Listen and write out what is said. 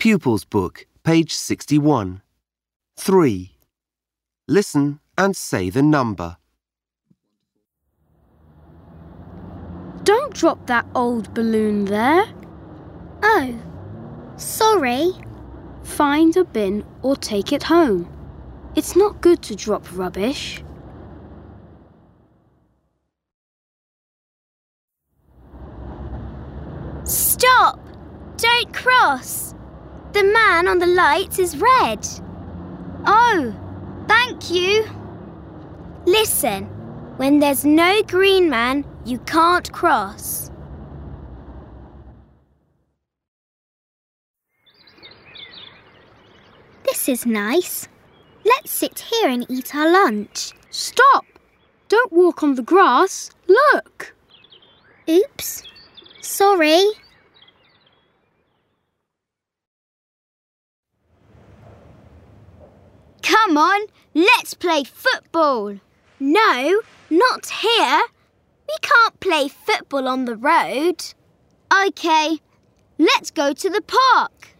Pupils Book, page 61. 3. Listen and say the number. Don't drop that old balloon there. Oh, sorry. Find a bin or take it home. It's not good to drop rubbish. Stop! Don't cross. The man on the lights is red. Oh, thank you. Listen, when there's no green man, you can't cross. This is nice. Let's sit here and eat our lunch. Stop! Don't walk on the grass. Look! Oops. Sorry. Come on, let's play football. No, not here. We can't play football on the road. OK, let's go to the park.